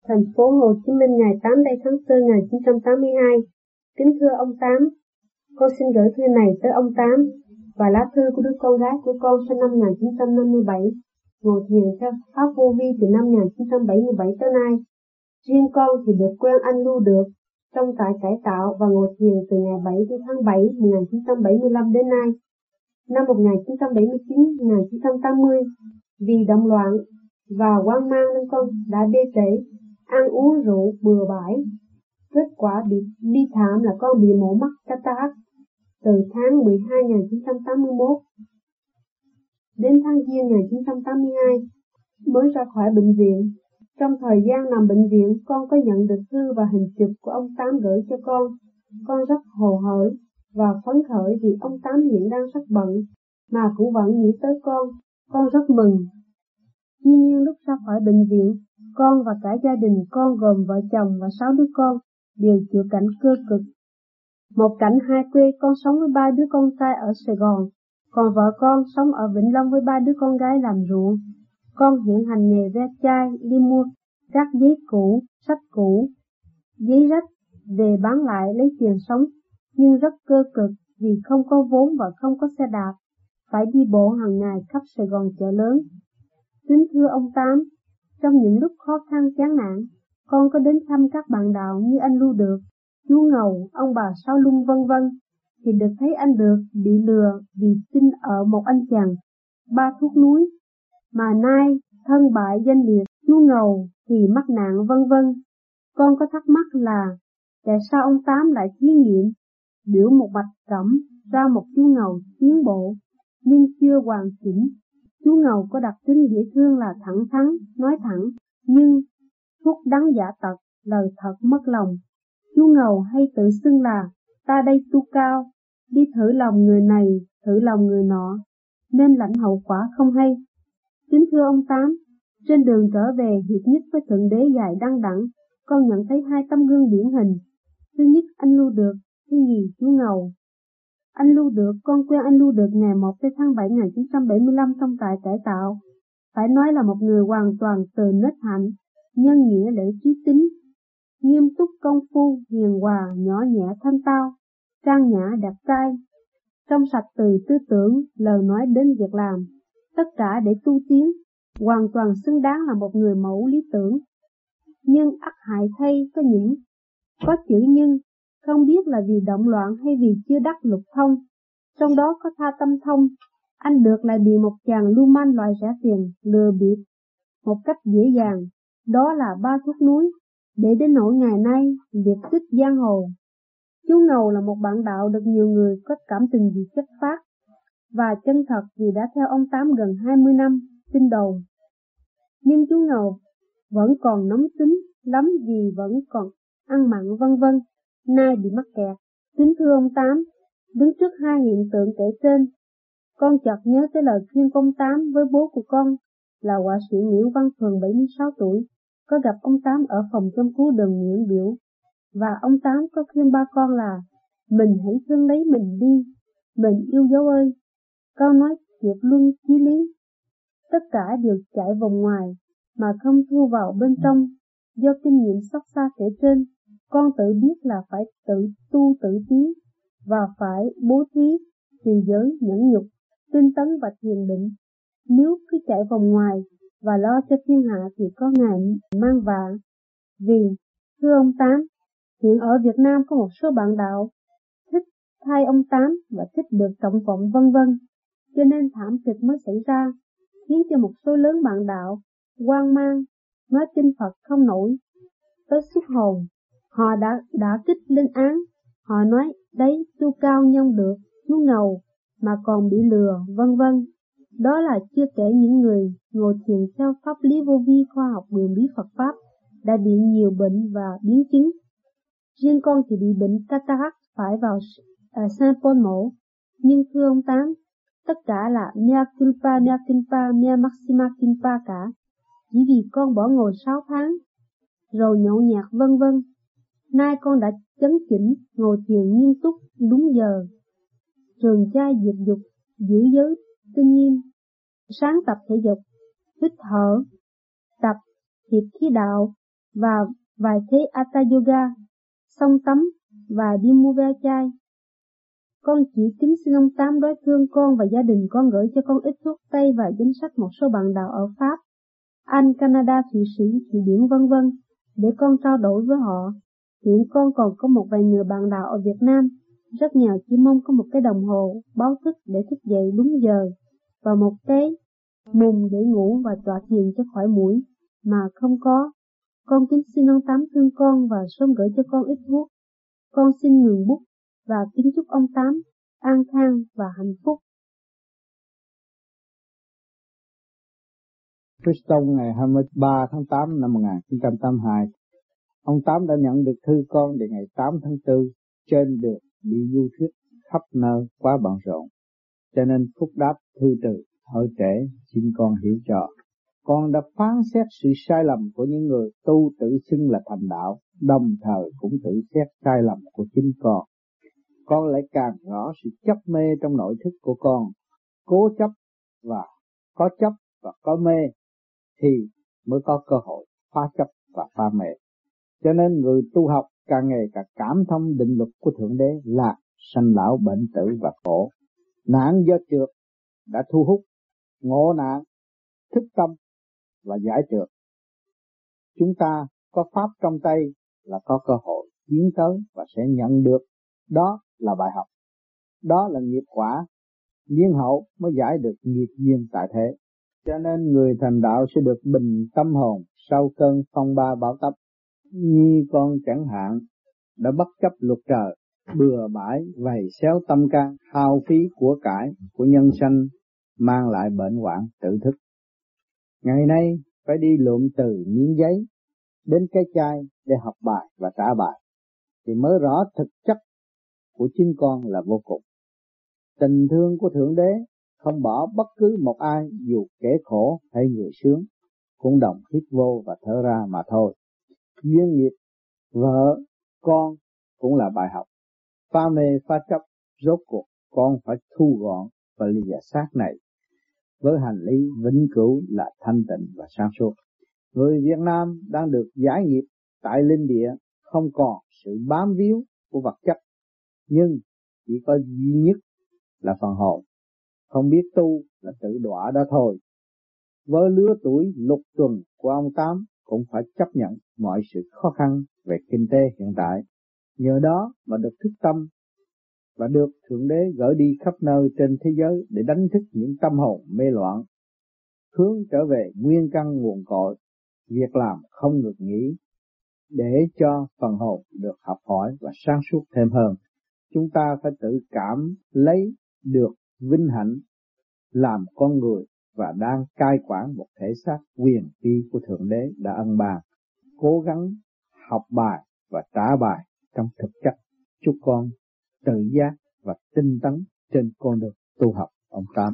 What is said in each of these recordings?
Thành phố Hồ Chí Minh ngày 8 tháng 4 1982. Kính thưa ông Tám, con xin gửi thư này tới ông Tám và lá thư của đứa con gái của con sinh năm 1957, ngồi thiền theo pháp vô vi từ năm 1977 tới nay. Riêng con thì được quen anh Lưu Được trong trại cải tạo và ngồi thiền từ ngày 7 tháng 7 1975 đến nay. Năm 1979-1980, vì động loạn và hoang mang nên con đã bê trễ, ăn uống rượu bừa bãi. Kết quả bị bi thảm là con bị mổ mắt cataract từ tháng 12 1981 đến tháng Giêng 1982 mới ra khỏi bệnh viện. Trong thời gian nằm bệnh viện, con có nhận được thư và hình chụp của ông Tám gửi cho con. Con rất hồ hởi và phấn khởi vì ông Tám hiện đang rất bận mà cũng vẫn nghĩ tới con. Con rất mừng. Tuy nhiên lúc ra khỏi bệnh viện, con và cả gia đình con gồm vợ chồng và 6 đứa con đều chịu cảnh cơ cực. Một cảnh hai quê, con sống với 3 đứa con trai ở Sài Gòn, còn vợ con sống ở Vĩnh Long với 3 đứa con gái làm ruộng. Con hiện hành nghề ve chai, đi mua các giấy cũ, sách cũ, giấy rách về bán lại lấy tiền sống, nhưng rất cơ cực vì không có vốn và không có xe đạp, phải đi bộ hàng ngày khắp Sài Gòn chợ lớn. Kính thưa ông Tám, trong những lúc khó khăn chán nản, con có đến thăm các bạn đạo như anh Lưu Được, chú Ngầu, ông bà Sáu Lung vân vân, thì được thấy anh Được bị lừa vì tin ở một anh chàng Ba Thuốc Núi, mà nay thân bại danh liệt. Chú Ngầu thì mắc nạn vân vân. Con có thắc mắc là tại sao ông Tám lại thí nghiệm biểu một bạch cẩm ra một chú Ngầu tiến bộ nhưng chưa hoàn chỉnh. Chú Ngầu có đặc tính dễ thương là thẳng thắn, nói thẳng, nhưng thuốc đắng giả tật, lời thật mất lòng. Chú Ngầu hay tự xưng là ta đây tu cao, đi thử lòng người này, thử lòng người nọ, nên lãnh hậu quả không hay. Kính thưa ông Tám, trên đường trở về hiệp nhất với Thượng Đế dài đăng đẳng, con nhận thấy 2 tấm gương điển hình. Thứ nhất anh Lưu Được, thứ nhì chú Ngầu. Anh Lưu Được, con quen anh Lưu Được ngày 1 tháng 7 1975 trong trại cải tạo. Phải nói là một người hoàn toàn từ nết hạnh, nhân nghĩa lễ trí tính, nghiêm túc công phu, hiền hòa, nhỏ nhẹ thanh tao, trang nhã đẹp trai, trong sạch từ tư tưởng, lời nói đến việc làm, tất cả để tu tiến, hoàn toàn xứng đáng là một người mẫu lý tưởng. Nhưng ắt hại thay có chữ nhưng, không biết là vì động loạn hay vì chưa đắc lục thông, trong đó có tha tâm thông. Anh Được lại bị một chàng lưu manh loại rẻ tiền lừa bịp một cách dễ dàng, đó là Ba Thuốc Núi, để đến nỗi ngày nay liệt tích giang hồ. Chú Ngầu là một bạn đạo được nhiều người có cảm tình vì chất phác và chân thật vì đã theo ông Tám gần 20 năm, tin đồn. Nhưng chú Ngầu vẫn còn nóng tính lắm vì vẫn còn ăn mặn vân vân, nay bị mắc kẹt. Kính thưa ông Tám, đứng trước 2 hiện tượng kể trên, con chợt nhớ tới lời khuyên của ông Tám với bố của con là họa sĩ Nguyễn Văn Phường 76 tuổi, có gặp ông Tám ở phòng chăm cứu đường Nguyễn Biểu, và ông Tám có khuyên ba con là mình hãy thương lấy mình đi, mình yêu dấu ơi. Câu nói tuyệt luân chí lý, tất cả đều chạy vòng ngoài mà không thu vào bên trong. Do kinh nghiệm xót xa kể trên, con tự biết là phải tự tu tự tiến và phải bố thí, trì giới, nhẫn nhục, tinh tấn và thiền định. Nếu cứ chạy vòng ngoài và lo cho thiên hạ thì có ngày mang vạ. Vì, thưa ông Tám, hiện ở Việt Nam có một số bạn đạo thích thay ông Tám và thích được trọng vọng vân vân, cho nên thảm kịch mới xảy ra, khiến cho một số lớn bạn đạo hoang mang, nói kinh Phật không nổi, tới xuất hồn. Họ đã kích lên án, họ nói đấy tu cao nhân được, chú Ngầu mà còn bị lừa vân vân. Đó là chưa kể những người ngồi thiền theo pháp lý vô vi khoa học đường bí Phật Pháp đã bị nhiều bệnh và biến chứng. Riêng con thì bị bệnh cataract phải vào Saint Paul mổ. Nhưng thưa ông Tám, tất cả là mea culpa, mea maxima culpa cả, chỉ vì con bỏ ngồi 6 tháng, rồi nhậu nhạt vân vân. Nay con đã chấn chỉnh, ngồi thiền nghiêm túc, đúng giờ, trường trai diệt dục, giữ giới, tinh nghiêm, sáng tập thể dục, hít thở, tập thiệt khí đạo, và vài thế Hatha Yoga, xong tắm và đi mua ve chai. Con chỉ kính xin ông Tám đối thương con và gia đình con gửi cho con ít thuốc tây và danh sách một số bạn đạo ở Pháp, Anh, Canada, Thụy Sĩ, Thụy Điển vân vân để con trao đổi với họ. Hiện con còn có một vài người bạn đạo ở Việt Nam, rất nhờ chỉ mong có một cái đồng hồ báo thức để thức dậy đúng giờ và một cái mùng để ngủ và tọa thiền cho khỏi muỗi mà không có. Con kính xin ông Tám thương con và sớm gửi cho con ít thuốc. Con xin ngừng bút và kính chúc ông Tám an khang và hạnh phúc. Houston ngày 23 tháng 8 năm 1982, ông Tám đã nhận được thư con để ngày 8 tháng 4 trên đường đi du thuyết khắp nơi quá bận rộn, cho nên phúc đáp thư từ hơi trễ, xin con hiểu cho. Con đã phán xét sự sai lầm của những người tu tự xưng là thành đạo, đồng thời cũng tự xét sai lầm của chính con. Con lại càng rõ sự chấp mê trong nội thức của con, cố chấp và có mê thì mới có cơ hội phá chấp và phá mê. Cho nên người tu học càng ngày càng cảm thông định luật của Thượng Đế là sanh lão bệnh tử và khổ. Nạn do trượt đã thu hút, ngộ nạn, thức tâm và giải trượt. Chúng ta có pháp trong tay là có cơ hội tiến tới và sẽ nhận được. Đó là bài học. Đó là nghiệp quả. Nhiên hậu mới giải được nghiệp duyên tại thế. Cho nên người thành đạo sẽ được bình tâm hồn sau cơn phong ba bão táp. Như con chẳng hạn đã bất chấp luật trời, bừa bãi vầy xéo tâm can, hao phí của cải của nhân sanh, mang lại bệnh hoạn tự thức. Ngày nay phải đi lượm từ miếng giấy đến cái chai để học bài và trả bài, thì mới rõ thực chất của chính con là vô cùng. Tình thương của Thượng Đế không bỏ bất cứ một ai, dù kẻ khổ hay người sướng, cũng đồng hít vô và thở ra mà thôi. Duyên nghiệp, vợ, con cũng là bài học. Phá mê phá chấp, rốt cuộc con phải thu gọn và lìa xác này với hành lý vĩnh cửu là thanh tịnh và sáng suốt. Người Việt Nam đang được giải nghiệp tại linh địa, không còn sự bám víu của vật chất, nhưng chỉ có duy nhất là phần hồn. Không biết tu là tự đọa đó thôi. Với lứa tuổi lục tuần của ông Tám cũng phải chấp nhận mọi sự khó khăn về kinh tế hiện tại. Nhờ đó mà được thức tâm và được Thượng Đế gửi đi khắp nơi trên thế giới để đánh thức những tâm hồn mê loạn, hướng trở về nguyên căn nguồn cội, việc làm không ngừng nghỉ để cho phần hồn được học hỏi và sáng suốt thêm hơn. Chúng ta phải tự cảm lấy được vinh hạnh làm con người và đang cai quản một thể xác quyền uy của Thượng Đế đã ân ban. Cố gắng học bài và trả bài trong thực chất. Chúc con tự giác và tinh tấn trên con đường tu học ông Tám.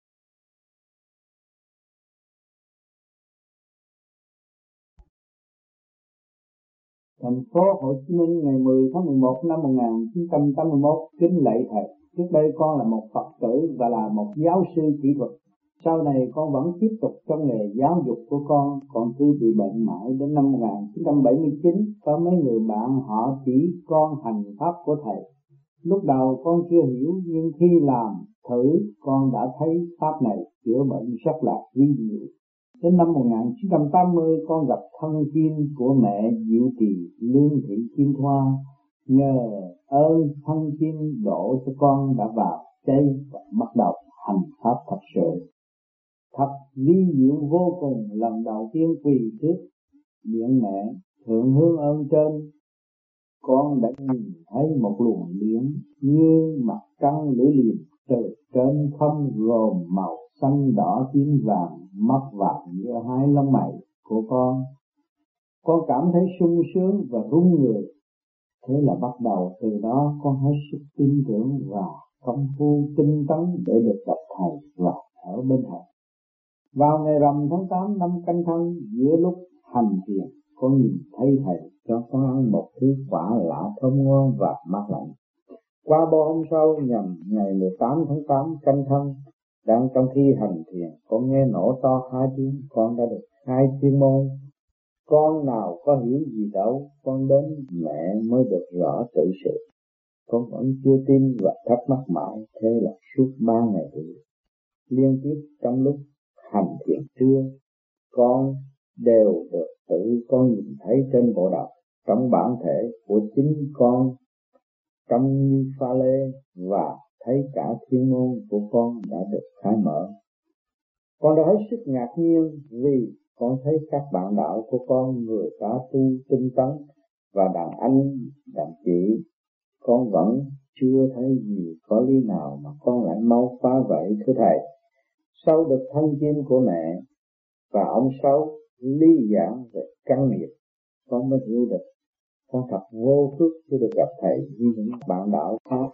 Thành phố Hồ Chí Minh ngày 10 tháng 11 năm 1981. Kính lạy thầy, trước đây con là một Phật tử và là một giáo sư kỹ thuật. Sau này con vẫn tiếp tục trong nghề giáo dục của con cứ bị bệnh mãi. Đến năm 1979 có mấy người bạn họ chỉ con hành pháp của thầy. Lúc đầu con chưa hiểu, nhưng khi làm thử con đã thấy pháp này chữa bệnh rất là vi diệu. Đến năm 1980 con gặp thân kim của mẹ Diệu Trì Lương Thị Kim Thoa. Nhờ ơn thân kim độ cho con đã vào chay và bắt đầu hành pháp thật sự. Thật vi diệu vô cùng. Lần đầu tiên quỳ trước điện mẹ thượng hướng ơn trên, con đã nhìn thấy một luồng điện như mặt trăng lưỡi liềm từ trên không gồm màu xanh đỏ tím vàng mắc vào giữa hai lông mày của con. Con cảm thấy sung sướng và run người. Thế là bắt đầu từ đó con hết sức tin tưởng và công phu tinh tấn để được gặp thầy và ở bên thầy. Vào ngày rằm tháng 8 năm Canh Thân, giữa lúc hành thiền, con nhìn thấy thầy cho con ăn một thứ quả lạ thơm ngon và mát lạnh. Qua 3 hôm sau, nhằm ngày 18 tháng 8 Canh Thân, đang trong khi hành thiền, con nghe nổ to 2 tiếng, con đã được 2 chuyên môn. Con nào có hiểu gì đâu, con đến mẹ mới được rõ tự sự. Con vẫn chưa tin và thắc mắc mãi, thế là suốt 3 ngày liên tiếp trong lúc hành thiền trưa, con đều được tự con nhìn thấy trên bộ đầu, trong bản thể của chính con, trông như pha lê, và thấy cả thiên môn của con đã được khai mở. Con đã hết sức ngạc nhiên vì con thấy các bạn đạo của con, người ta tu tinh tấn và đàn anh, đàn chị, con vẫn chưa thấy gì có lý nào mà con lại mau phá vậy thưa thầy. Sau được thân chim của mẹ và ông Sáu lý giảng về căn nghiệp, con mới hiểu được con thật vô phước khi được gặp thầy như những bạn đạo khác.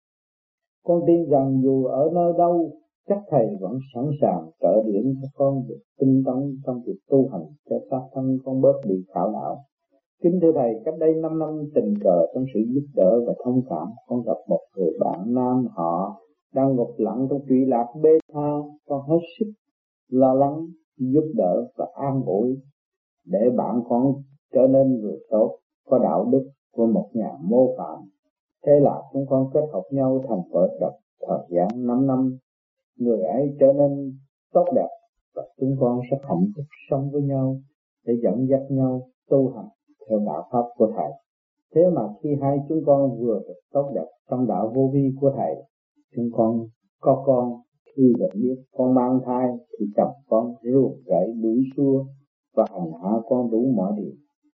Con tin rằng dù ở nơi đâu, chắc thầy vẫn sẵn sàng trợ điểm cho con được tinh tấn trong việc tu hành cho xác thân con bớt bị khảo đạo. Kính thưa thầy, cách đây 5 năm tình cờ trong sự giúp đỡ và thông cảm, con gặp một người bạn nam họ đang ngục lặng trong trụy lạc bê tha. Con hết sức lo lắng, giúp đỡ và an ủi để bạn con trở nên người tốt, có đạo đức của một nhà mô phạm. Thế là chúng con kết hợp nhau thành vợ chồng thời gian 5 năm. Người ấy trở nên tốt đẹp và chúng con rất hạnh phúc sống với nhau để dẫn dắt nhau tu hành theo đạo pháp của thầy. Thế mà khi hai chúng con vừa được tốt đẹp trong đạo vô vi của thầy, chúng con có con. Khi được biết con mang thai thì chồng con ruồng rẫy đuổi xua và hành hạ con đủ mọi điều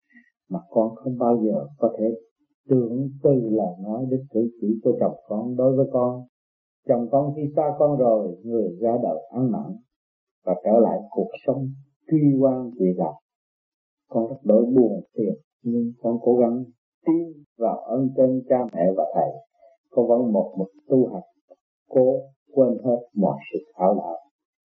mà con không bao giờ có thể tưởng từ lời nói đến cử chỉ của chồng con đối với con. Chồng con khi xa con rồi, người ra đời ăn mặn và trở lại cuộc sống truy quan dị lạc. Con rất đổi buồn phiền, nhưng con cố gắng tin vào ơn trên cha mẹ và thầy. Con vẫn một mực tu hành, cố quên hết mọi sự khảo đạo.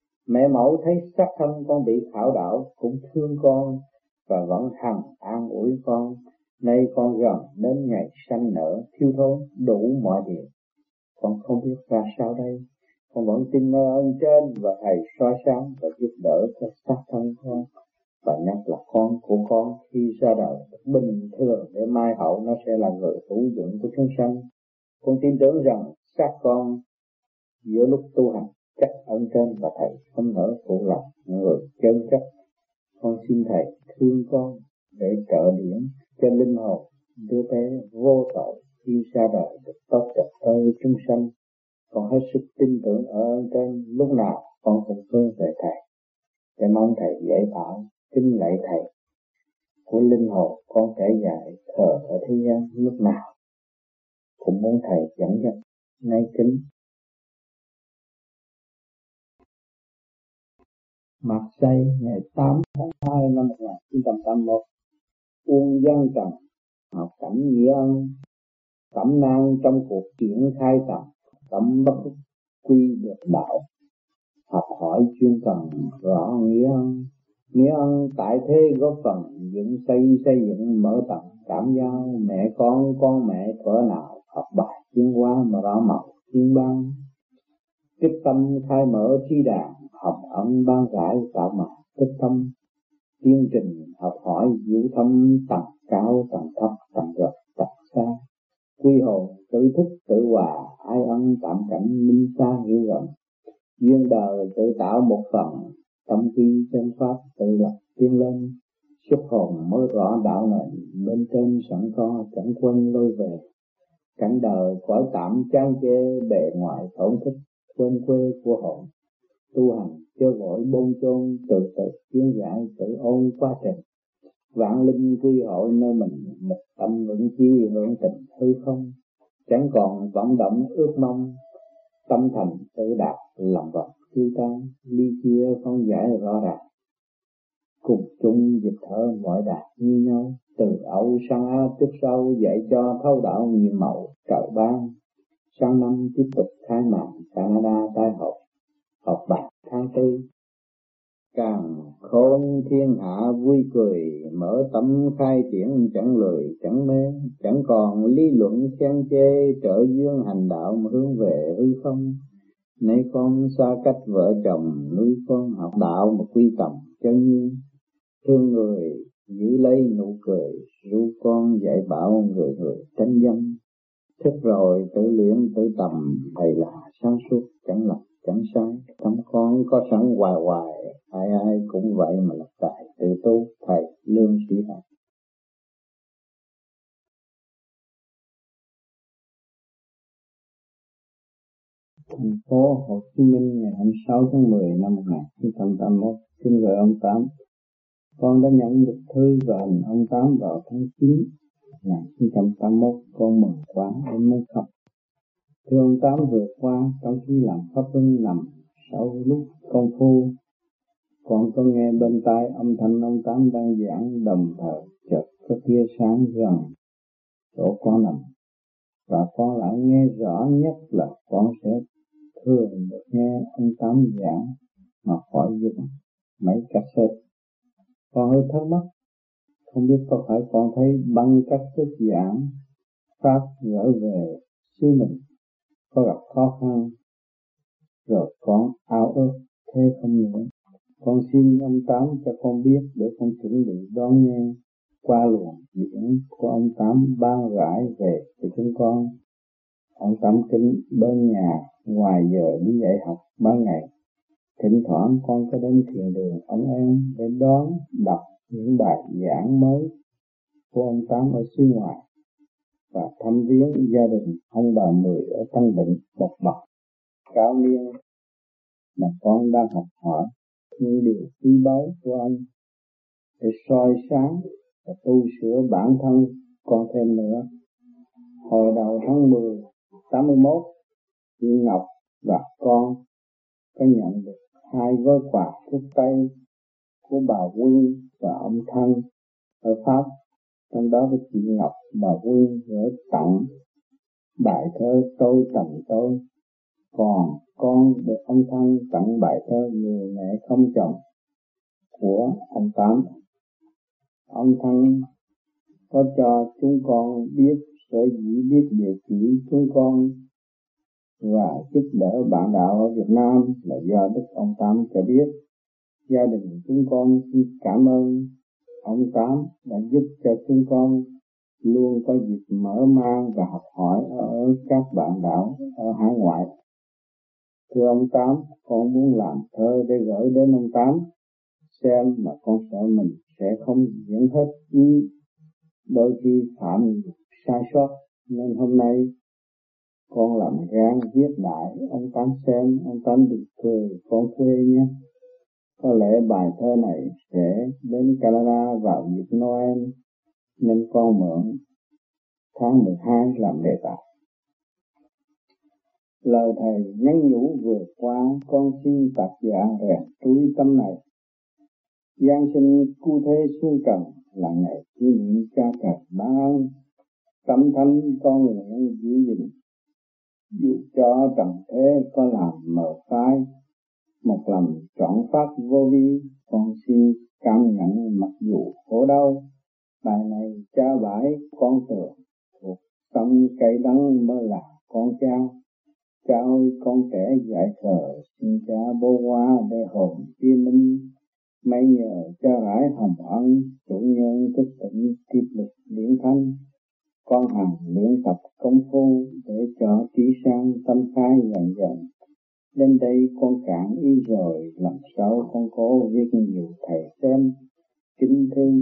Mẹ mẫu thấy xác thân con bị khảo đạo cũng thương con và vẫn hằng an ủi con. Nay con gần đến ngày sanh nở thiếu thốn đủ mọi điều, con không biết ra sao đây. Con vẫn tin nơi ơn trên và thầy soi sáng và giúp đỡ cho xác thân con, và nhắc là con của con khi ra đời bình thường để mai hậu nó sẽ là người hữu dụng của chúng sanh. Con tin tưởng rằng xác con giữa lúc tu hành chắc ơn trên và thầy không nỡ phụ lòng người chân chất. Con xin thầy thương con để trợ điểm cho linh hồn đứa bé vô tội khi ra đời được tốt đẹp hơn chúng sanh. Con hết sức tin tưởng ở ơn trên, lúc nào con cũng hướng về thầy để mong thầy dạy bảo. Kính lạy thầy của linh hồn con trải dài thờ ở thế gian, lúc nào cũng muốn thầy dẫn dắt. Nay kính Mạt Giây ngày 8 tháng 2 năm 1981, Uông Văn Trần học cảnh nghĩa ân, cẩm nang trong cuộc triển khai tầm tâm bất quy được đạo, học hỏi chuyên cần rõ nghĩa ân. Nghĩa ân tại thế góp phần xây dựng mở tầm cảm giao mẹ con mẹ thuở nào học bài tiến hóa mà rõ màu thiên ban. Tích tâm khai mở thi đàn, học ẩn ban rải tạo mà tích tâm. Tiến trình học hỏi diệu thâm tầng cao tầng thấp tầng rộng tầng xa. Quy hồn tự thức tự hòa, ai ân tạm cảnh minh xa hiểu rộng. Duyên đời tự tạo một phần, tâm quy chân pháp tự lập tiến lên. Xuất hồn mới rõ đạo nền, bên trên sẵn có chẳng quên lôi về. Cảnh đời cõi tạm chán chê, bề ngoài thổn thức quên quê của hồn. Tu hành chưa vội bôn chôn, từ từ tiến giải tự ôn quá trình. Vạn linh quy hội nơi mình, mịch tâm vững chi hưởng tình hư không. Chẳng còn vọng động ước mong, tâm thành tự đạt lòng vọng tiêu tan. Ly chia không giải rõ ràng, cùng chung dịch thở mọi đạt như nhau. Từ Âu sang Á trước sau dạy cho thấu đạo nhiệm màu trời ban. Sang năm tiếp tục khai mạng Canada tái học bạc tháng 4. Càng khôn thiên hạ vui cười, mở tâm khai triển chẳng lười chẳng mê. Chẳng còn lý luận khen chê, trợ duyên hành đạo mà hướng về hư không. Nay con xa cách vợ chồng, nuôi con học đạo mà quy tầm chân nhiên. Thương người giữ lấy nụ cười, ru con dạy bảo người người tránh dâm. Thức rồi tự luyện tự tầm, thầy là sáng suốt chẳng lầm chẳng sai. Trong con có sẵn hoài hoài, ai ai cũng vậy mà lập tại tự tu, thầy lương sĩ thầy. Thành phố Hồ Chí Minh ngày 26 tháng 10 năm 1981, xin gửi ông Tám. Con đã nhận được thư và hình ông Tám vào tháng 9 1981, con mừng quá em muốn khóc. Thưa ông Tám, vừa qua trong khi làm pháp luân nằm sau lúc công phu, con có nghe bên tai âm thanh ông Tám đang giảng, đồng thời chợt có tia sáng gần chỗ con nằm, và con lại nghe rõ nhất là con sẽ thường được nghe ông Tám giảng mà khỏi dùng mấy cassette. Con hơi thắc mắc, không biết có phải con thấy băng cassette giảng pháp gửi về xứ mình có gặp khó khăn rồi con ao ước thế không nữa. Con xin ông Tám cho con biết để con chuẩn bị đón nghe qua luồng điển của ông Tám ban rải về cho chúng con. Ông Tám kính bên nhà ngoài giờ đi dạy học ban ngày. Thỉnh thoảng con có đến thiền đường ông em để đón đọc những bài giảng mới của ông Tám ở xứ ngoài và thăm viếng gia đình ông bà Mười ở Tân Định một bậc cao niên mà con đang học hỏi những điều quý báu của ông để soi sáng và tu sửa bản thân con thêm nữa. Hồi đầu tháng 10 81, chị Ngọc và con có nhận được 2 gói quà thuốc tây của bà Quyên và ông Thân ở Pháp. Trong đó với chị Ngọc, bà Quyên gửi tặng bài thơ Tôi Tầm Tôi, còn con được ông Thân tặng bài thơ Người Mẹ Không Chồng của ông Tám. Ông Thân có cho chúng con biết sở dĩ biết địa chỉ chúng con và giúp đỡ bạn đạo ở Việt Nam là do Đức ông Tám cho biết. Gia đình chúng con xin cảm ơn ông Tám đã giúp cho chúng con luôn có dịp mở mang và học hỏi ở các bạn đạo ở hải ngoại. Thưa ông Tám, con muốn làm thơ để gửi đến ông Tám xem, mà con sợ mình sẽ không diễn hết ý, đôi khi phạm sai sót, nên hôm nay con làm gan viết đại ông Tám xem, ông Tám đừng cười con quê nhé. Có lẽ bài thơ này sẽ đến Canada vào dịp Noel, nên con mượn tháng 12 làm đề tài. Lời thầy nhắn nhủ vừa qua, con xin tác giả rèn túi tâm này. Giáng sinh cứu thế xuống trần là ngày kỷ niệm cha trời ban, tâm thanh con nguyện giữ gìn, dù cho trần thế có làm mờ phai, một lòng trọn pháp vô vi. Con xin cảm nhận mặc dù khổ đau, bài này cha bãi con tường thuộc tâm cây đắng mới là con cha. Cha ơi, con trẻ dạy thờ xin cha bố hoa để hồn chia minh. May nhờ cha rải hồng ân, chủ nhân thức tỉnh tiếp lực điển thanh. Con hằng luyện tập công phu để cho trí sáng tâm khai dần dần. Đến đây con cạn ý rồi, lần sau con cố viết nhiều thầy xem. Kính thư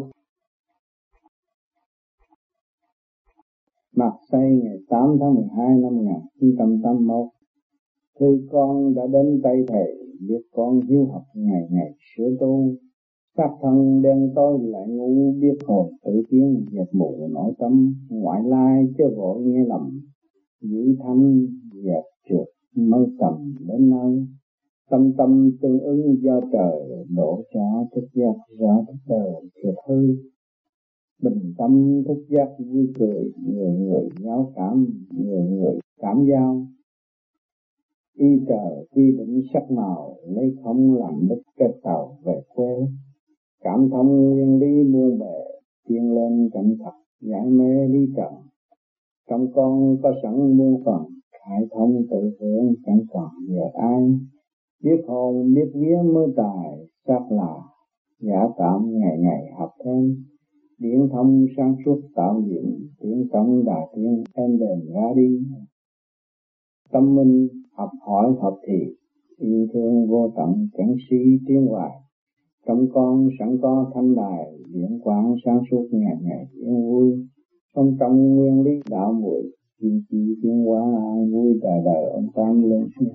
Mặt xây ngày 8 tháng 12 năm 1981. Thư con đã đến tay thầy, biết con hiếu học ngày ngày sửa tu. Xác thân đen tối lại ngu, biết hồn tự tiến dẹp mù nội tâm. Ngoại lai chứ vội nghe lầm, giữ thanh dẹp trượt mới tầm đến nơi. Tâm tâm tương ứng do trời, đổ cho thức giác rõ thức đời thiệt hư. Bình tâm thức giác vui cười, người người giao cảm, người người cảm giao. Y trời quy định sắc màu, lấy không làm đích kết tàu về quê. Cảm thông nguyên lý muôn bề, tiến lên cảnh thật, giải mê lý trần. Trong con có sẵn muôn phần, khai thông tự hưởng chẳng còn nhờ ai. Biết hồn biết vía mới tài, xác là giả tạm ngày ngày học thêm. Điện thông sáng suốt tạo dựng, tiếng công đà tiếng em đền ra đi. Tâm minh học hỏi hợp thì, yêu thương vô tận chẳng suy tiếng hoài. Trong con sẵn có thanh đài, điện quang sáng suốt ngày ngày yên vui. Sống trong nguyên lý đạo muội, kim chi tiến hóa an vui đời đời ông Tam lên sinh.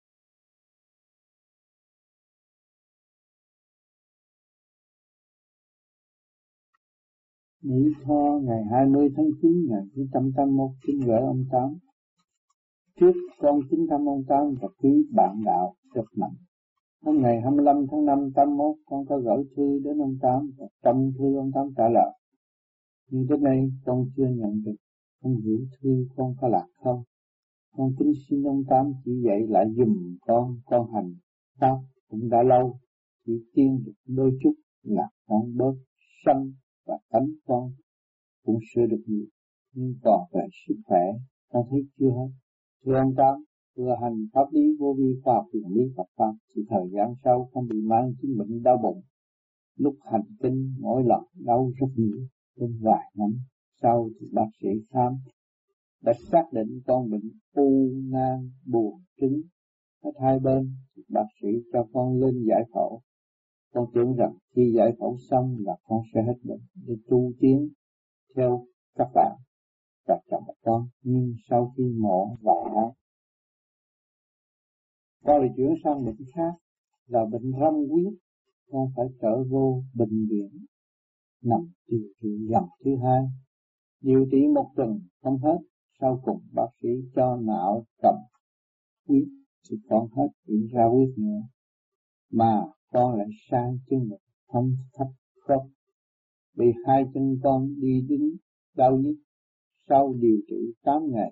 Mỹ Tho ngày 20 tháng 9 1981 kính gửi ông Tám. Trước con kính thăm ông Tám và quý bạn đạo rất mạnh. Hôm ngày 25 tháng 5 81 con có gửi thư đến ông Tám và trong thư ông Tám trả lời. Nhưng đến nay con chưa nhận được, không hiểu thư con có lạc không. Con kính xin ông Tám chỉ dạy lại dùm con hành pháp cũng đã lâu, chỉ tiên được đôi chút là con bớt sân và tánh con cũng sửa được nhiều, nhưng còn về sức khỏe con thấy chưa hết. Thưa ông Tám, vừa hành pháp lý vô vi khoa học原lý Phật pháp thì thời gian sau con bị mang chứng bệnh đau bụng. Lúc hành kinh mỗi lần đau rất nhiều, đến vài năm sau thì bác sĩ khám đã xác định con bệnh u nang buồng trứng hết hai bên. Bác sĩ cho con lên giải phẫu. Con tưởng rằng khi giải phẫu xong là con sẽ hết bệnh để tu tiến theo các bạn và chồng con. Nhưng sau khi mổ vài tháng, con lại chuyển sang bệnh khác là bệnh rong huyết. Con phải trở vô bệnh viện nằm điều trị lần thứ hai. Điều trị một tuần không hết, sau cùng bác sĩ cho nạo cầm huyết thì con hết bị ra huyết nữa, mà con lại sang chân mình không thấp khớp, bị hai chân con đi đứng đau nhức. Sau điều trị 8 ngày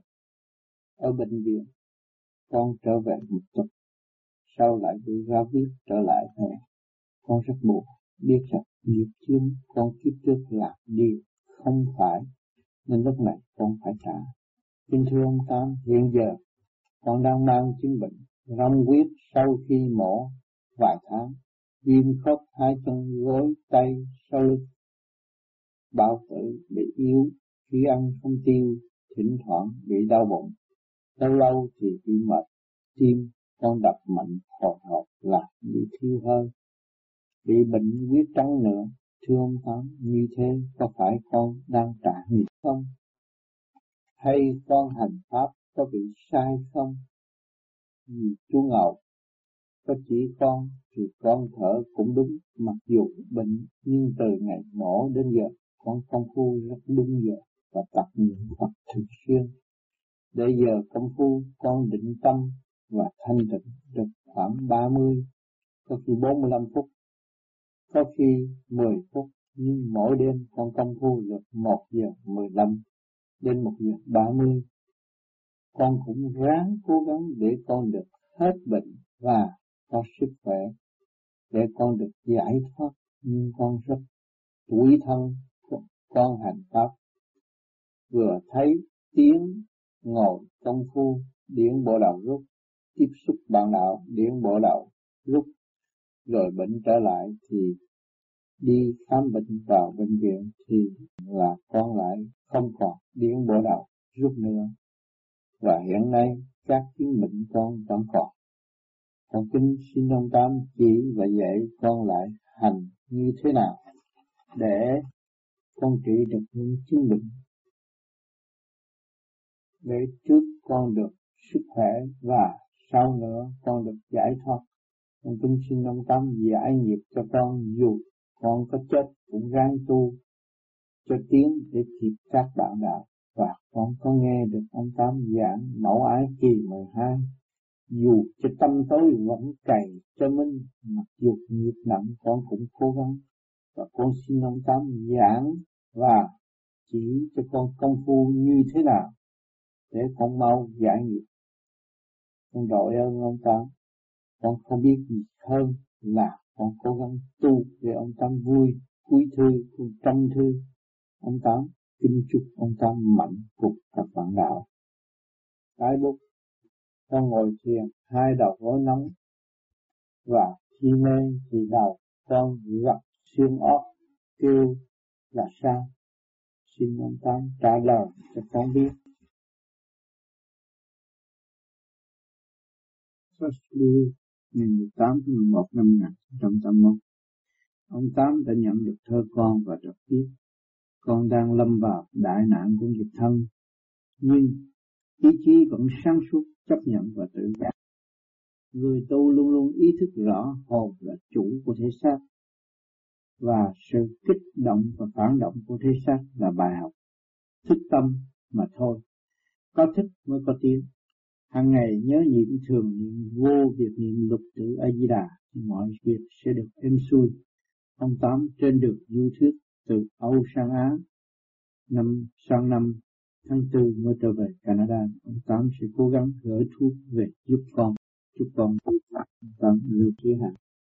ở bệnh viện, con trở về một tuần sau lại bị ra huyết trở lại về. Con rất buồn, biết rằng nghiệp chướng con kiếp trước làm điều không phải, nên lúc này con phải trả. Kính thưa ông Tám, hiện giờ con đang mang chứng bệnh rong huyết sau khi mổ vài tháng, viêm khớp hai chân gối tay sau lưng, bao tử bị yếu, khi ăn không tiêu, thỉnh thoảng bị đau bụng, lâu lâu thì bị mệt, tim con đập mạnh hồi hộp làm bị thiếu hơi, bị bệnh huyết trắng nữa. Thưa ông Tám, như thế có phải con đang trả nghiệp không? Hay con hành pháp có bị sai không? Vì chú Ngầu có chỉ con thì con thở cũng đúng, mặc dù bệnh, nhưng từ ngày mổ đến giờ con công phu rất đúng giờ và tập niệm Phật thường xuyên. Để giờ công phu con định tâm và thanh tịnh được khoảng 30, có khi 45 phút, có khi 10 phút, nhưng mỗi đêm con công phu được 1 giờ 15 đến 1 giờ 30. Con cũng ráng cố gắng để con được hết bệnh và có sức khỏe, để con được giải thoát. Nhưng con rất tủi thân, con hành pháp vừa thấy tiếng ngồi công phu điển bộ đầu rút, tiếp xúc bạn đạo điển bộ đầu rút, rồi bệnh trở lại thì đi khám bệnh vào bệnh viện thì là con lại không còn điển bộ đầu rút nữa, và hiện nay các chứng bệnh con vẫn còn. Con kính xin ông Tám chỉ và dạy con lại hành như thế nào để con trị được những chứng bệnh, để trước con được sức khỏe và sau nữa con được giải thoát. Con kính xin ông Tám giải nghiệp cho con, dù con có chết cũng ráng tu cho tiến để kịp các bạn đạo. Và con có nghe được ông Tám giảng mẫu ái kỳ 12, dù cho tâm tối vẫn cày cho minh, mặc dù nghiệp nặng con cũng cố gắng. Và con xin ông Tám giảng và chỉ cho con công phu như thế nào để con mau giải nghiệp. Con đội ơn ông Tám, con không biết gì hơn là con cố gắng tu để ông Tám vui. Cuối thư, con trong thư ông Tám kính chúc ông Tám mạnh phục các bạn đạo. Cái lúc con ngồi thiền, hai đầu gối nóng, và khi mê thì đầu con gặp xương óc kêu là sao? Xin ông Tám trả lời cho con biết. First Louis, ngày 18 tháng 11 năm 1981, ông Tám đã nhận được thơ con và đọc viết: con đang lâm vào đại nạn của nghiệp thân, nhưng ý chí vẫn sáng suốt chấp nhận và tự giác. Người tu luôn luôn ý thức rõ hồn là chủ của thể xác, và sự kích động và phản động của thể xác là bài học thức tâm mà thôi. Có thức mới có tiếng. Hàng ngày nhớ niệm thường niệm vô việc niệm lục tự A Di Đà thì mọi việc sẽ được êm xuôi. Ông Tám trên đường du thuyết từ Âu sang Á, sang năm tháng 4 mới trở về Canada. Ông Tám sẽ cố gắng gửi thuốc về giúp con. Chúc con ông Tám lưu trí hạn.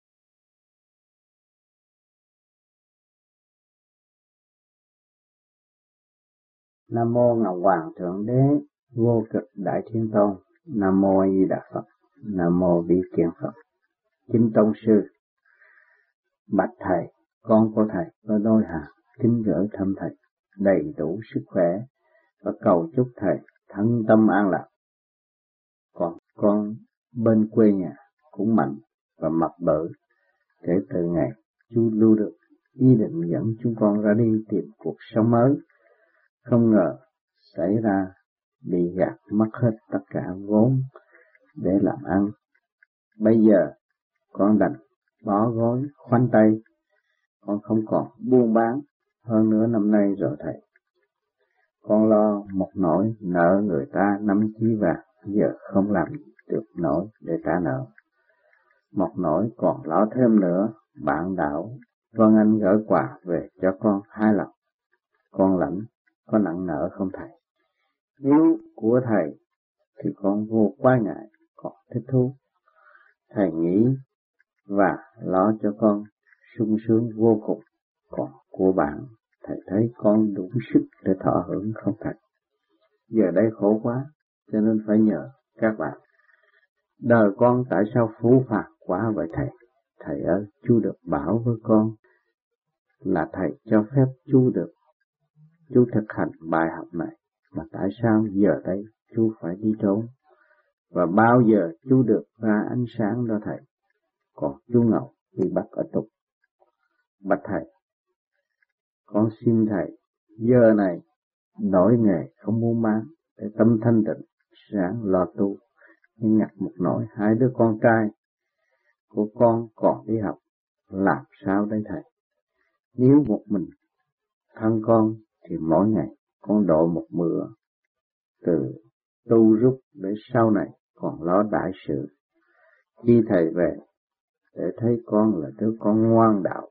Nam mô Ngọc Hoàng Thượng Đế Vô Cực Đại Thiên Tôn. Nam mô A Di Đà Phật. Nam mô Vi Kiền Phật. Kính Tông sư, bạch thầy, con của thầy có đôi hàng kính gửi thăm thầy đầy đủ sức khỏe và cầu chúc thầy thân tâm an lạc. Còn con bên quê nhà cũng mạnh và mập bự. Kể từ ngày chú lưu được ý định dẫn chúng con ra đi tìm cuộc sống mới, không ngờ xảy ra bị gạt mất hết tất cả vốn để làm ăn. Bây giờ con đành bó gối khoanh tay, con không còn buôn bán hơn nửa năm nay rồi thầy. Con lo một nỗi nợ người ta 5 chí vàng, giờ không làm được nổi để trả nợ. Một nỗi còn lo thêm nữa, bạn đạo Vân Anh gửi quà về cho con 2 lần. Con lãnh có nặng nợ không thầy? Nếu của thầy thì con vô quá ngại, còn thích thú. Thầy nghĩ và lo cho con sung sướng vô cùng. Còn của bạn, thầy thấy con đủ sức để thọ hưởng không thầy? Giờ đây khổ quá, cho nên phải nhờ các bạn. Đời con tại sao phũ phạt quá vậy thầy? Thầy ơi, chú được bảo với con là thầy cho phép chú thực hành bài học này, mà tại sao giờ đây chú phải đi trốn? Và bao giờ chú được ra ánh sáng đó thầy? Còn chú Ngọc bị bắt ở tù. Bạch thầy, con xin thầy giờ này đổi nghề không muốn bán để tâm thanh tịnh, sáng lo tu. Nhưng ngặt một nỗi 2 đứa con trai của con còn đi học, làm sao đây thầy? Nếu một mình thân con thì mỗi ngày con độ một bữa từ tu rút để sau này còn lo đại sự. Khi thầy về để thấy con là đứa con ngoan đạo,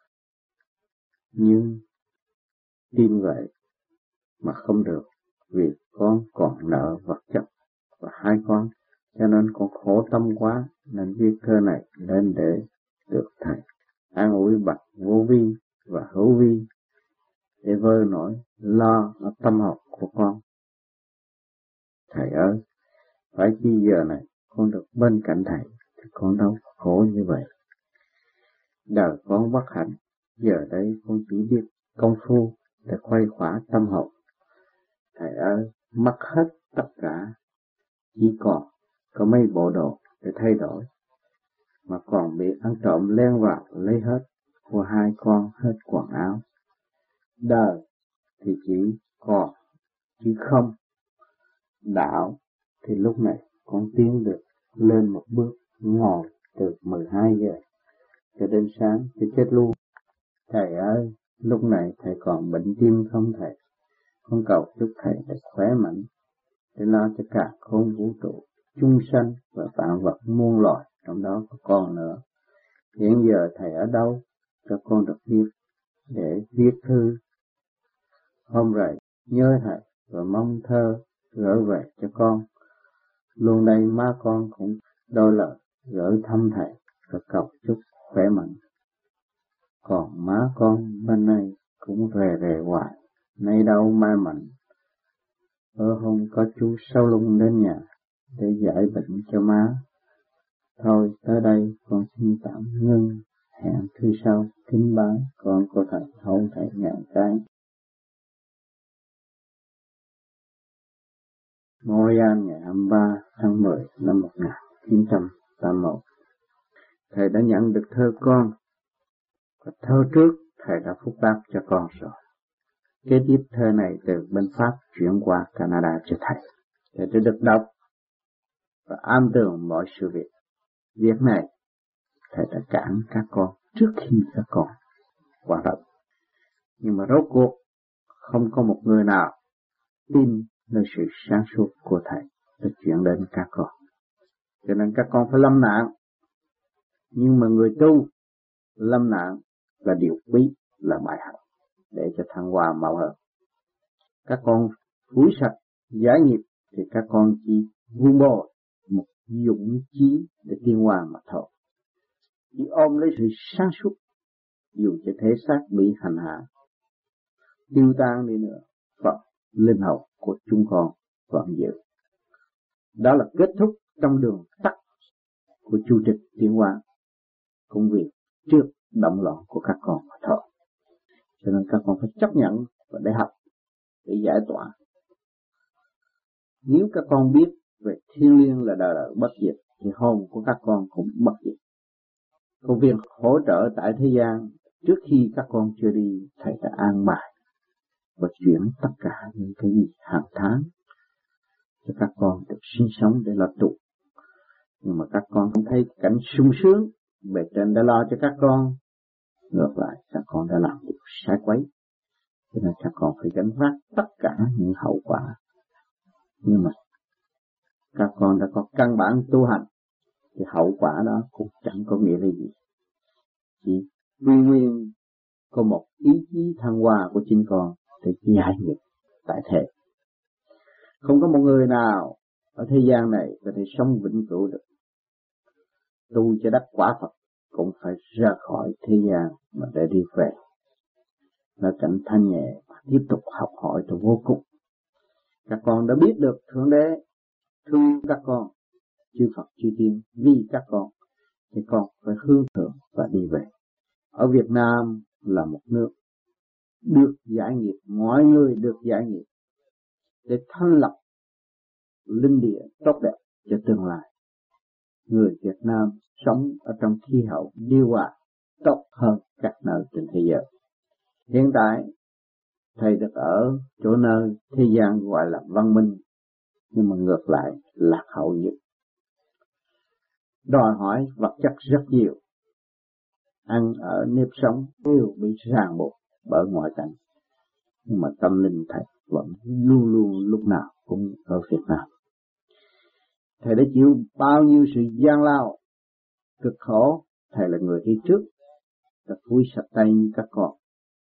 nhưng tin vậy mà không được, vì con còn nợ vật chất và 2 con, cho nên con khổ tâm quá, nên viết thơ này lên để được thầy an ủi bằng vô vi và hữu vi để vơi nỗi lo ở tâm học của con. Thầy ơi, phải chi giờ này con được bên cạnh thầy thì con đâu khổ như vậy. Đời con bất hạnh, giờ đây con chỉ biết công phu để khuây khỏa tâm hồn. Thầy ơi, mất hết tất cả, chỉ còn có mấy bộ đồ để thay đổi, mà còn bị ăn trộm len vào lấy hết của 2 con hết quần áo. Đời thì chỉ còn chứ không, đạo thì lúc này con tiến được lên một bước, ngồi từ 12 giờ cho đến sáng cho chết luôn. Thầy ơi, lúc này thầy còn bệnh tim không thầy? Con cầu chúc thầy được khỏe mạnh để lo cho cả khôn vũ trụ, chúng sanh và vạn vật muôn loài, trong đó có con nữa. Hiện giờ thầy ở đâu cho con được viết để viết thư? Hôm rồi nhớ thầy và mong thơ gửi về cho con. Luôn đây má con cũng đôi lời gửi thăm thầy và cầu chúc khỏe mạnh. Còn má con bên này cũng rề hoài, nay đâu mai mạnh. Hôm có chú Sáu Lung đến nhà để giải bệnh cho má. Thôi tới đây con xin tạm ngưng, Hẹn thứ sau kính bái con có thầy hậu thầy ngàn cái. Montreal ngày 23 tháng 10 năm 1981. Thầy đã nhận được thơ con, và thơ trước thầy đã phúc đáp cho con rồi. Kế tiếp thơ này từ bên Pháp chuyển qua Canada cho thầy. Thầy đã được đọc và am tường mọi sự việc. Việc này thầy đã cản các con trước khi các con hoạt động. Nhưng mà rốt cuộc không có một người nào tin nơi sự sáng suốt của thầy để chuyển đến các con. Cho nên các con phải lâm nạn. Nhưng mà người tu lâm nạn là điều quý, là bài học để cho thăng hoa mau hơn. Các con phủi sạch giải nghiệp thì các con chỉ vun bồi một dũng chí để tiến hóa mà thôi. Chỉ ôm lấy sự sáng suốt, dù cho thể xác bị hành hạ, tiêu tan đi nữa, Phật linh hồn của chúng con vẫn giữ. Đó là kết thúc trong đường tắt của chu trình tiến hóa công việc trước động loạn của các con mà thôi. Cho nên các con phải chấp nhận và để học, để giải tỏa. Nếu các con biết về thiên liêng là đời đời bất diệt thì hồn của các con cũng bất diệt. Công việc hỗ trợ tại thế gian trước khi các con chưa đi, thầy đã an bài và chuyển tất cả những cái gì hàng tháng cho các con được sinh sống để lo tu. Nhưng mà các con không thấy cảnh sung sướng, bề trên đã lo cho các con, ngược lại các con đã làm điều sai quấy. Cho nên các con phải gánh vác tất cả những hậu quả. Nhưng mà các con đã có căn bản tu hành thì hậu quả đó cũng chẳng có nghĩa là gì. Chỉ nguyên có một ý chí thăng hoa của chính con để giải nghiệp tại thế. Không có một người nào ở thế gian này có thể sống vĩnh cửu được. Tu cho đắc quả Phật cũng phải ra khỏi thế gian mà để đi về nơi cảnh thanh nhẹ và tiếp tục học hỏi trong vô cùng. Các con đã biết được Thượng Đế thương các con, chư Phật chư Tiên vì các con, thì con phải hướng thượng và đi về. Ở Việt Nam là một nước được giải nghiệp, mọi người được giải nghiệp để thanh lập linh địa tốt đẹp cho tương lai. Người Việt Nam sống ở trong khí hậu điều hòa tốt hơn các nơi trên thế giới. Hiện tại thầy được ở chỗ nơi thế gian gọi là văn minh, nhưng mà ngược lại lạc hậu nhất. Đòi hỏi vật chất rất nhiều, ăn ở nếp sống đều bị ràng buộc bởi ngoại cảnh. Nhưng mà tâm linh thầy vẫn luôn luôn lúc nào cũng ở Việt Nam. Thầy đã chịu bao nhiêu sự gian lao, cực khổ. Thầy là người đi trước, đã phủi sạch tay như các con.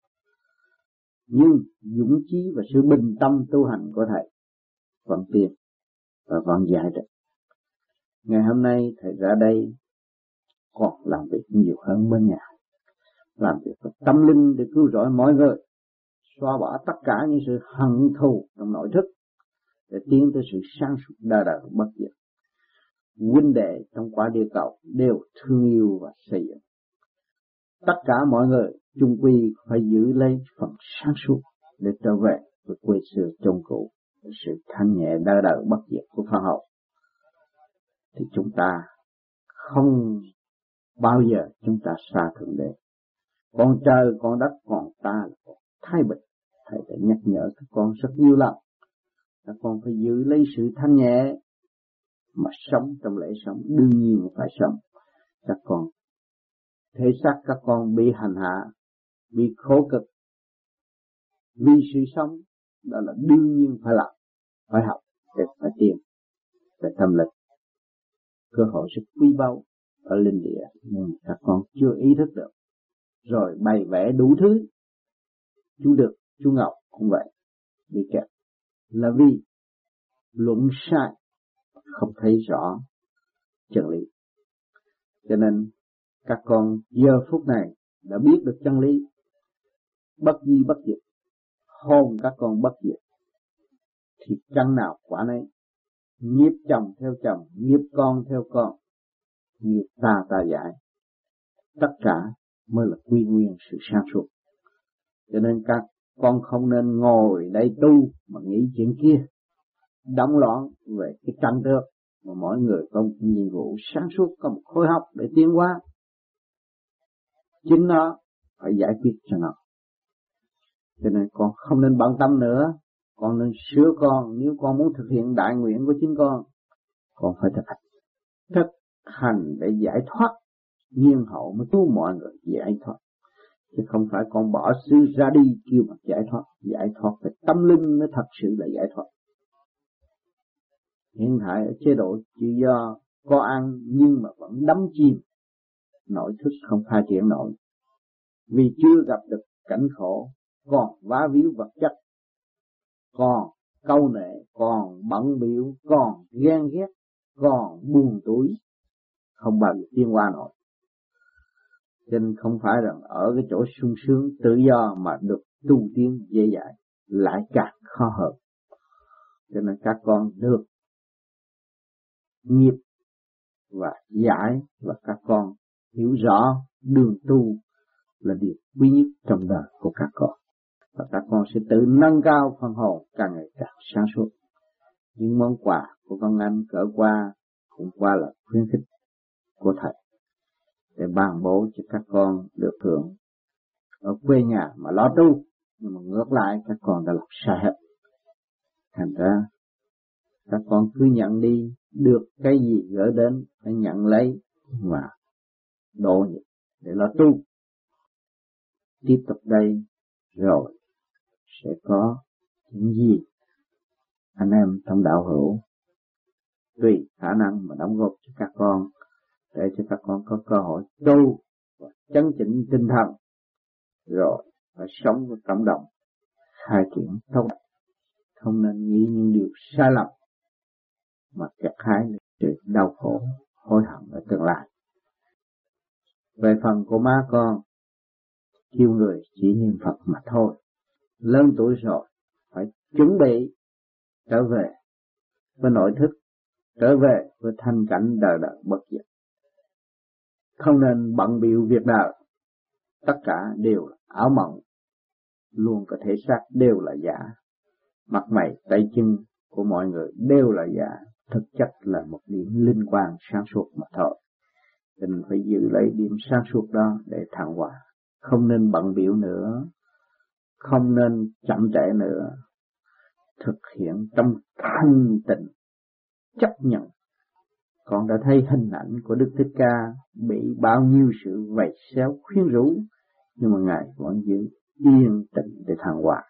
Nhưng dũng chí và sự bình tâm tu hành của thầy vẫn tiến và vẫn giải được. Ngày hôm nay thầy ra đây còn làm việc nhiều hơn bên nhà, làm việc với tâm linh để cứu rỗi mọi người, xóa bỏ tất cả những sự hận thù trong nội thức để tiến tới sự sáng suốt đời đời bất diệt. Huynh đệ trong quả địa cầu đều thương yêu và xây dựng. Tất cả mọi người chung quy phải giữ lấy phần sáng suốt để trở về với quê xưa chôn cũ, sự thanh nhẹ đời đời bất diệt của Pháp học. Thì chúng ta không bao giờ chúng ta xa Thượng Đế. Còn trời, còn đất, còn ta là còn thái bình. Thầy đã nhắc nhở các con rất nhiều lần. Các con phải giữ lấy sự thanh nhẹ mà sống trong lễ sống, đương nhiên phải sống. Các con, thể xác các con bị hành hạ, bị khổ cực vì sự sống, đó là đương nhiên phải làm, phải học để phải tiến về tâm linh. Cơ hội rất quý báu ở linh địa, nhưng các con chưa ý thức được, rồi bày vẽ đủ thứ. Chú Được, chú Ngọc cũng vậy, bị kẹt là vì luận sai, không thấy rõ chân lý. Cho nên các con giờ phút này đã biết được chân lý, bất di bất diệt, hồn các con bất diệt, thì căn nào quả nấy. Nghiệp chồng theo chồng, nghiệp con theo con, nghiệp ta giải. Tất cả mới là quy nguyên sự sáng suốt. Cho nên các con không nên ngồi đây tu mà nghĩ chuyện kia, đóng loạn về cái tranh trước, mà mỗi người có một nhiệm vụ sáng suốt, có một khối học để tiến hóa. Chính nó phải giải quyết cho nó. Cho nên con không nên bận tâm nữa, con nên sửa con. Nếu con muốn thực hiện đại nguyện của chính con phải thực hành để giải thoát, nhiên hậu mới cứu mọi người giải thoát. Chứ không phải con bỏ xứ ra đi kêu mà giải thoát về tâm linh mới thật sự là giải thoát. Hiện tại ở chế độ tự do có ăn nhưng mà vẫn đắm chìm, nội thức không phát triển nổi, vì chưa gặp được cảnh khổ, còn vá víu vật chất, còn câu nệ, còn bận bịu, còn ghen ghét, còn buồn tủi, không bao giờ tiến qua nổi. Cho nên không phải rằng ở cái chỗ sung sướng tự do mà được tu tiến dễ dãi, lại càng khó hơn. Cho nên các con được nghiệp và giải, và các con hiểu rõ đường tu là điều quý nhất trong đời của các con, và các con sẽ tự nâng cao phần hồn càng ngày càng sáng suốt. Những món quà của con anh cỡ qua cũng qua là khuyến khích của thầy để ban bố cho các con được hưởng ở quê nhà mà lo tu, nhưng mà ngược lại các con đã làm sai hết. Thành ra các con cứ nhận đi, được cái gì gửi đến phải nhận lấy mà độ để lo tu. Tiếp tục đây rồi sẽ có những gì anh em trong đạo hữu tùy khả năng mà đóng góp cho các con, để cho các con có cơ hội tu và chấn chỉnh tinh thần, rồi phải sống với cộng đồng khai triển tốt. Không nên nghĩ những điều sai lầm mà gặt hái sự đau khổ hối hận ở tương lai. Về phần của má con, kêu người chỉ niệm Phật mà thôi. Lớn tuổi rồi phải chuẩn bị trở về với nội thức, trở về với thanh cảnh đời đời bất diệt. Không nên bận bịu việc đời, tất cả đều là ảo mộng, luôn có thể xác đều là giả, mặt mày tay chân của mọi người đều là giả, thực chất là một điểm linh quang sáng suốt mà thôi. Mình phải giữ lấy điểm sáng suốt đó để thăng hoa, không nên bận bịu nữa, không nên chậm trễ nữa, thực hiện trong thanh tịnh, chấp nhận. Con đã thấy hình ảnh của Đức Thích Ca bị bao nhiêu sự vầy xéo khuyến rũ, nhưng mà Ngài vẫn giữ yên tĩnh để thăng hoa.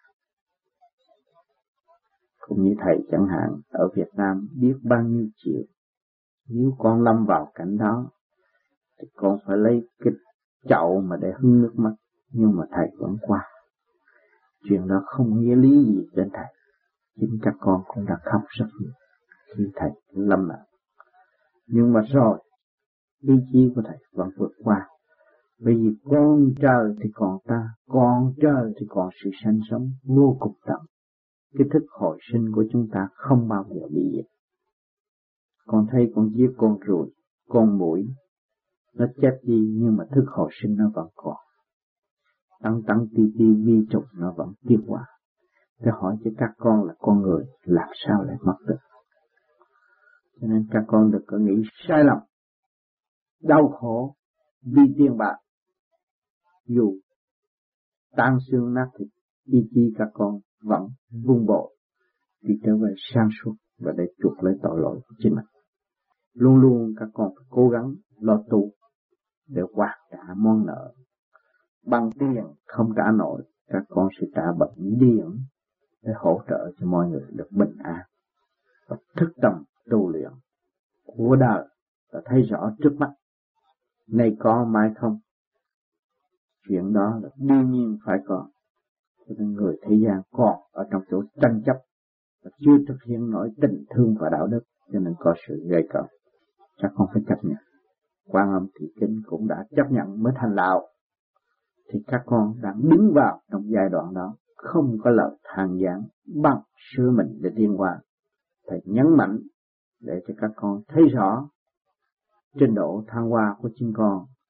Cũng như thầy chẳng hạn, ở Việt Nam biết bao nhiêu chuyện, nếu con lâm vào cảnh đó thì con phải lấy cái chậu mà để hứng nước mắt, nhưng mà thầy vẫn qua. Chuyện đó không nghĩa lý gì đến thầy. Chính các con cũng đã khóc rất nhiều khi thầy lâm nạn. Nhưng mà rồi, ý chí của thầy vẫn vượt qua. Bởi vì con trời thì còn ta, con trời thì còn sự sanh sống vô cùng tận. Cái thức hồi sinh của chúng ta không bao giờ bị diệt. Con thấy con giết con ruồi, con muỗi, nó chết đi nhưng mà thức hồi sinh nó vẫn còn. Tăng ti vi trùng nó vẫn tiến hóa. Để hỏi cho các con là con người làm sao lại mất được. Cho nên các con đừng có nghĩ sai lầm, đau khổ vì tiền bạc. Dù tan xương nát thịt, ý chí các con vẫn vun bồi đi trở về sáng suốt và để chuộc lấy tội lỗi của chính mình. Luôn luôn các con phải cố gắng lo tu để hoàn trả món nợ. Bằng tiền không trả nổi, các con sẽ trả bằng điện để hỗ trợ cho mọi người được bình an. Và thức tâm tu luyện của đời và thấy rõ trước mắt, nay có mai không. Chuyện đó là đương nhiên phải có. Cho nên người thế gian còn ở trong chỗ tranh chấp và chưa thực hiện nổi tình thương và đạo đức, cho nên có sự gây cấn. Các con phải chấp nhận. Quan Âm Thị Kinh cũng đã chấp nhận mới thành đạo. Thì các con đang đứng vào trong giai đoạn đó, không có lời than vãn, bằng sửa mình để tiến hóa. Thầy nhấn mạnh để cho các con thấy rõ trình độ thăng hoa của chính con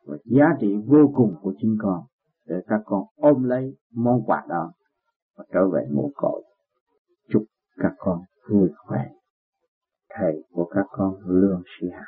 và giá trị vô cùng của chính con, để các con ôm lấy món quà đó và trở về nguồn cội. Chúc các con vui khỏe. Thầy của các con Lương Sĩ Hà.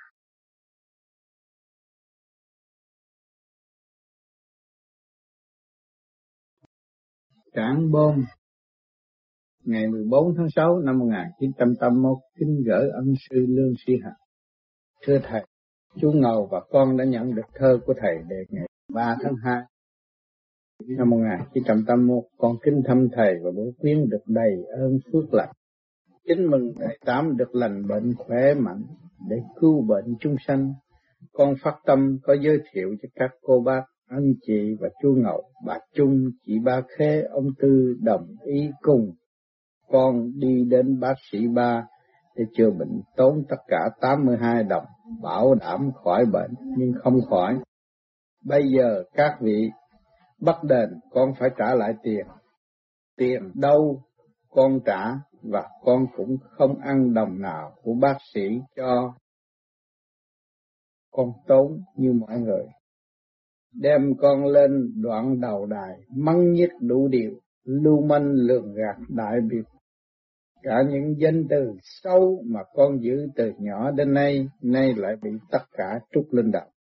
Trảng Bom, ngày 14 tháng 6 năm 1981, kính gửi ân sư Lương Sĩ Hà. Thưa thầy, chú Ngầu và con đã nhận được thơ của thầy đề ngày 3 tháng 2 năm 1981. Con kính thăm thầy và bố khuyến được đầy ơn phước lành. Kính mừng thầy Tám được lành bệnh khỏe mạnh để cứu bệnh chúng sanh. Con phát tâm có giới thiệu cho các cô bác, anh chị và chú Ngầu, bà Trung, chị Ba Khế, ông Tư đồng ý cùng con đi đến bác sĩ Ba để chữa bệnh, tốn tất cả 82 đồng, bảo đảm khỏi bệnh nhưng không khỏi. Bây giờ các vị bắt đền, con phải trả lại tiền. Tiền đâu con trả, và con cũng không ăn đồng nào của bác sĩ cho con tốn như mọi người. Đem con lên đoạn đầu đài, mắng nhiếc đủ điều, lưu manh lường gạt đại biệt. Cả những danh từ sâu mà con giữ từ nhỏ đến nay lại bị tất cả trút lên đầu.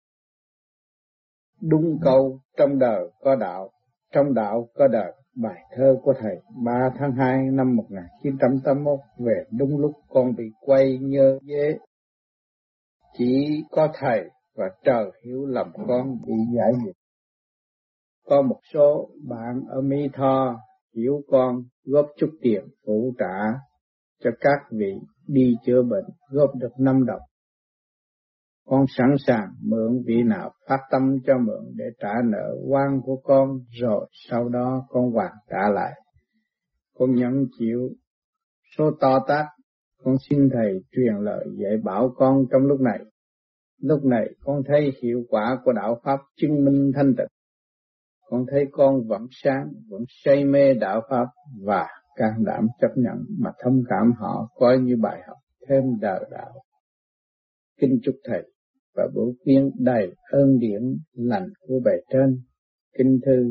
Đúng câu trong đời có đạo, trong đạo có đời. Bài thơ của thầy 3 tháng 2 năm 1981 về đúng lúc con bị quay nhơ dế. Chỉ có thầy và trời hiểu lầm con bị giải nghiệp. Có một số bạn ở Mỹ Tho hiểu con góp chút tiền phụ trả cho các vị đi chữa bệnh, góp được 5 đồng. Con sẵn sàng mượn vị nào phát tâm cho mượn để trả nợ oan của con, rồi sau đó con hoàn trả lại. Con nhận chịu số to tát. Con xin thầy truyền lời dạy bảo con trong lúc này. Lúc này con thấy hiệu quả của đạo Pháp chứng minh thanh tịnh. Con thấy con vẫn sáng, vẫn say mê đạo Pháp và can đảm chấp nhận mà thông cảm họ, coi như bài học thêm đời đạo. Kính chúc thầy và bổ khuyên đầy ơn điển lành của bề trên. Kinh thư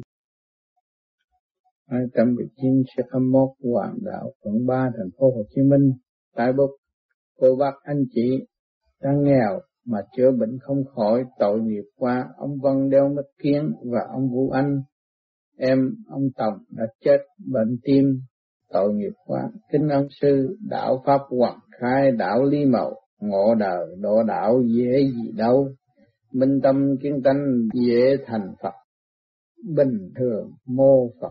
219/21 Hoàng đạo quận 3 thành phố Hồ Chí Minh. Tại Bục, cô bác anh chị đang nghèo mà chữa bệnh không khỏi, tội nghiệp qua ông Vân đeo mắt kiến và ông Vũ Anh, em ông Tòng đã chết bệnh tim, tội nghiệp quá. Kính ân sư đạo Pháp Hoàng Khai, đạo Lý Mậu, ngộ đời độ đạo dễ gì đâu, minh tâm kiến tánh dễ thành Phật, bình thường mô Phật.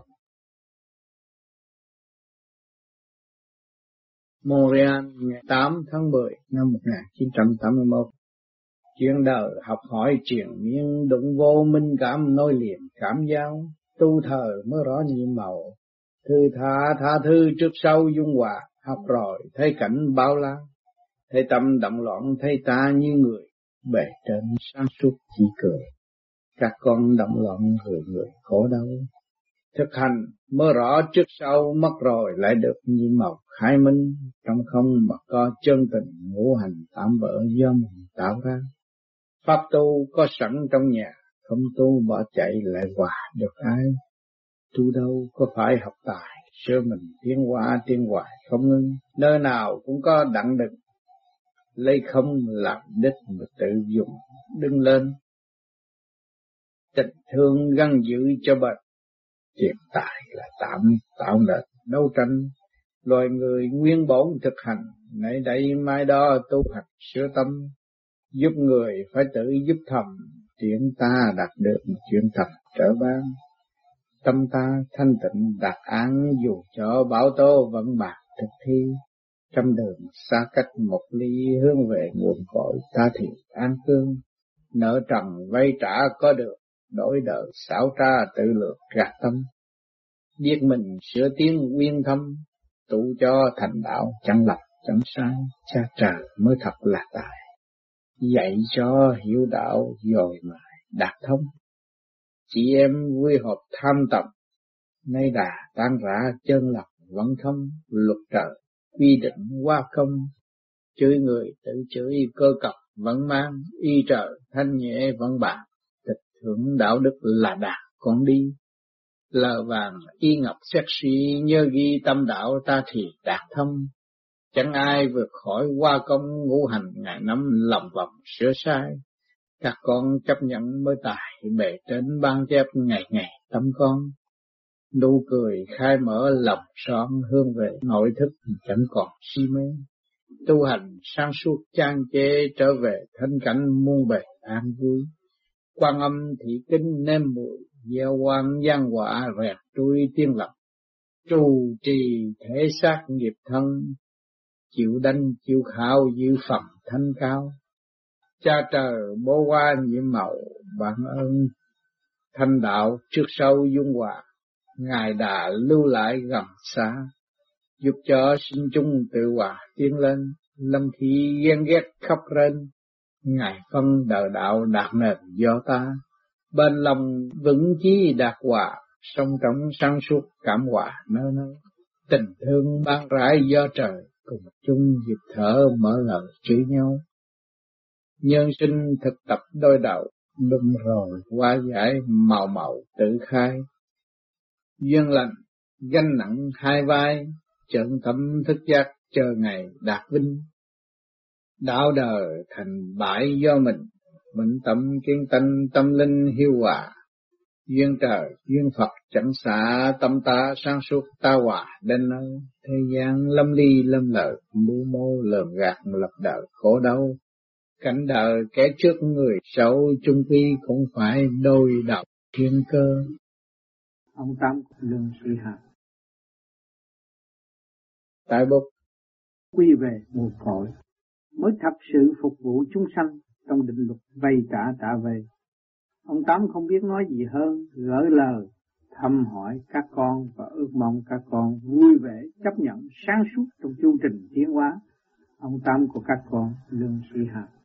Montreal ngày 8 tháng 10 năm 1981. Chuyện đời học hỏi triền miên, đụng vô minh cảm nối liền cảm giao, tu thời mới rõ nhiệm màu, thư tha thứ trước sau dung hòa, học rồi thấy cảnh bao la, thấy tâm động loạn, thấy ta như người, bề trên sáng suốt chỉ cười, các con động loạn người khổ đau. Thực hành mới rõ trước sau, mất rồi lại được nhiệm màu khai minh, trong không mà có chân tình ngũ hành tạm bỡ do mình tạo ra. Pháp tu có sẵn trong nhà, không tu bỏ chạy lại hòa được ai. Tu đâu có phải học tài, sửa mình tiến hoài không ngưng, nơi nào cũng có đặng đực, lấy không làm đích mà tự dùng đứng lên. Tình thương gắn giữ cho bệnh, tiền tài là tạm tạo nợ đấu tranh. Loài người nguyên bổn thực hành, nãy đây mai đó tu hành sửa tâm, giúp người phải tự giúp thầm, chuyện ta đạt được một chuyện thật trở ban. Tâm ta thanh tịnh đạt án, dù cho bão tố vẫn bạc thực thi. Trong đường xa cách một ly, hướng về nguồn cội ta thì an cương. Nợ trần vay trả có được, đổi đời xảo tra tự lược gạt tâm. Biết mình sửa tiến nguyên thâm, tụ cho thành đạo chẳng lập chẳng sai, cha trời mới thật là tài. Dạy cho hiểu đạo rồi mà đạt thông. Chị em vui họp tham tập, nay đà tan rã chân lập vẫn thông. Luật trời quy định qua công, chửi người tự chửi cơ cọc vẫn mang. Y trời thanh nhẹ vẫn bạc, tịch thượng đạo đức là đạt con đi. Lờ vàng y ngọc xét sĩ, nhớ ghi tâm đạo ta thì đạt thông. Chẳng ai vượt khỏi hoa công ngũ hành, ngày năm lòng vòng sửa sai. Các con chấp nhận mới tài, bề trên ban chép ngày ngày tâm con. Nụ cười khai mở lòng son, hướng về nội thức chẳng còn si mê. Tu hành sáng suốt chan chế, trở về thanh cảnh muôn bề an vui. Quan Âm thị kinh nêm bụi, gieo quan gian họa rèn trui tiên lập. Trù trì thể xác nghiệp thân, chịu đanh chịu khảo giữ phẩm thanh cao. Cha trời bố qua nhiệm màu, bản ơn thanh đạo trước sau dung hòa. Ngài đã lưu lại gần xa, giúp cho sinh chung tự hòa tiến lên. Lâm khi ghen ghét khóc rên, Ngài phân đời đạo đạt nền do ta. Bên lòng vững chí đạt hòa, song trọng sáng suốt cảm hòa nơi nơi. Tình thương ban rãi do trời, cùng chung dịp thở mở lời chửi nhau. Nhân sinh thực tập đôi đầu, đụng rồi hóa giải màu màu tự khai. Duyên lành, gánh nặng hai vai, chợn tâm thức giác chờ ngày đạt vinh. Đạo đời thành bại do mình tâm kiên tánh tâm linh hiếu hòa. Duyên trời, duyên Phật chẳng xả, tâm ta sáng suốt ta hòa đến nơi. Thế gian lâm ly lâm lợi, mưu mô lường gạt lập đời khổ đau. Cảnh đời kẻ trước người xấu, chung quy cũng phải đôi đầu thiên cơ. Ông Tám Lương Sĩ Hạt Tại Bục quy về nguồn cội, mới thật sự phục vụ chúng sanh trong định luật vay trả về. Ông Tám không biết nói gì hơn, gửi lời thăm hỏi các con và ước mong các con vui vẻ chấp nhận sáng suốt trong chu trình tiến hóa. Ông Tám của các con Lương Sĩ Hạt.